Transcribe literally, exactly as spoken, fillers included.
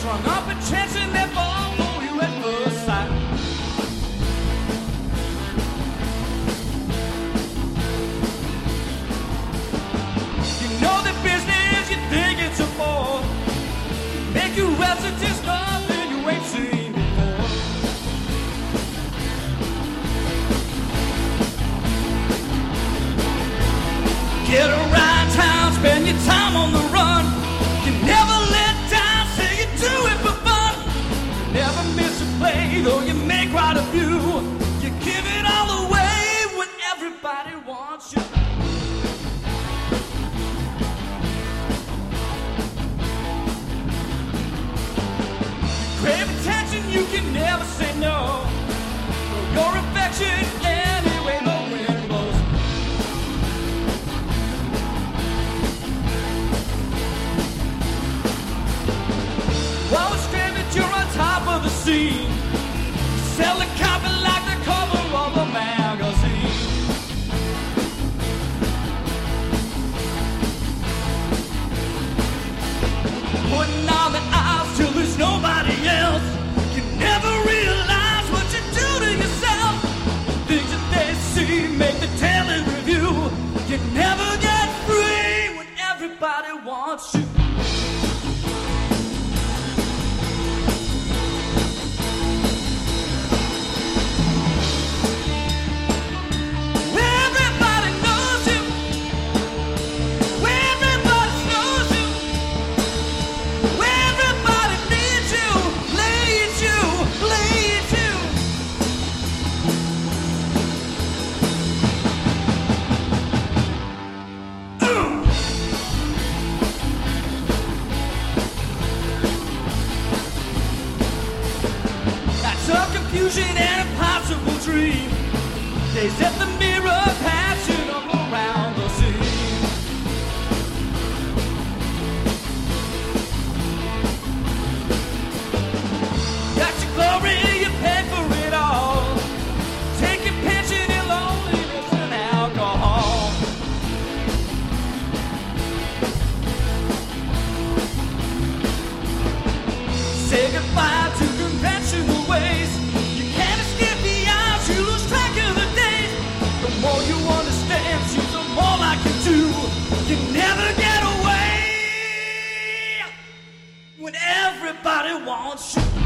Strung up and chasing that ball for you at first sight. You know the business you think it's a bore. Make you residents nothing you ain't seen before. Get around town, spend your time on the run. You never let down, say you do it for fun. You never miss a play, though you make quite a few. You give it all away when everybody wants you. Crave attention, you can never say no. Your affection anyway the wind blows. While we're stranded, you're on top of the scene. Sell the copy like the cover of a magazine. Putting on the eyes till there's nobody else. You never realize what you do to yourself. Things that they see make the telling review. You never get free when everybody wants you. Confusion and impossible dream. They set the mirror passion all around the scene. Got your glory, you pay for it all. Take your pension in loneliness and alcohol. Say goodbye to conventional ways. The more you understand, seems the more like you do. You never get away when everybody wants you.